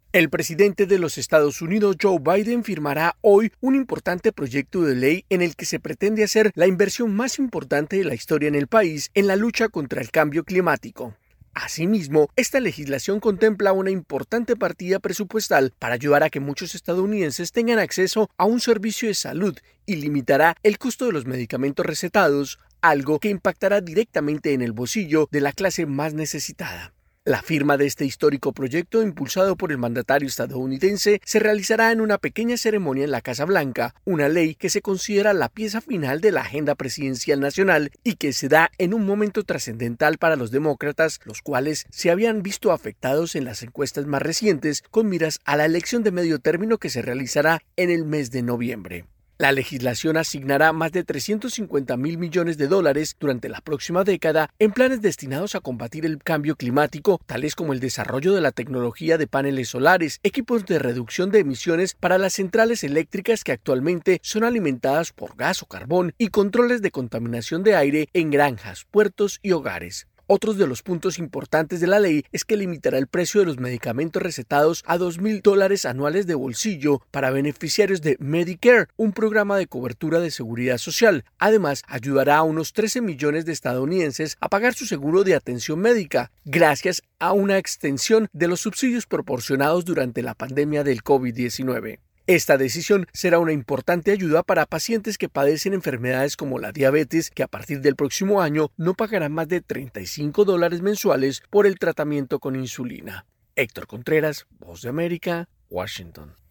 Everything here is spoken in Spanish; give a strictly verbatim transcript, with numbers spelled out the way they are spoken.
El presidente de los Estados Unidos, Joe Biden, firmará hoy un importante proyecto de ley en el que se pretende hacer la inversión más importante de la historia en el país en la lucha contra el cambio climático. Asimismo, esta legislación contempla una importante partida presupuestal para ayudar a que muchos estadounidenses tengan acceso a un servicio de salud y limitará el costo de los medicamentos recetados, algo que impactará directamente en el bolsillo de la clase más necesitada. La firma de este histórico proyecto, impulsado por el mandatario estadounidense, se realizará en una pequeña ceremonia en la Casa Blanca, una ley que se considera la pieza final de la agenda presidencial nacional y que se da en un momento trascendental para los demócratas, los cuales se habían visto afectados en las encuestas más recientes con miras a la elección de medio término que se realizará en el mes de noviembre. La legislación asignará más de trescientos cincuenta mil millones de dólares durante la próxima década en planes destinados a combatir el cambio climático, tales como el desarrollo de la tecnología de paneles solares, equipos de reducción de emisiones para las centrales eléctricas que actualmente son alimentadas por gas o carbón y controles de contaminación de aire en granjas, puertos y hogares. Otros de los puntos importantes de la ley es que limitará el precio de los medicamentos recetados a dos mil dólares anuales de bolsillo para beneficiarios de Medicare, un programa de cobertura de seguridad social. Además, ayudará a unos trece millones de estadounidenses a pagar su seguro de atención médica, gracias a una extensión de los subsidios proporcionados durante la pandemia del COVID diecinueve. Esta decisión será una importante ayuda para pacientes que padecen enfermedades como la diabetes, que a partir del próximo año no pagarán más de treinta y cinco dólares mensuales por el tratamiento con insulina. Héctor Contreras, Voz de América, Washington.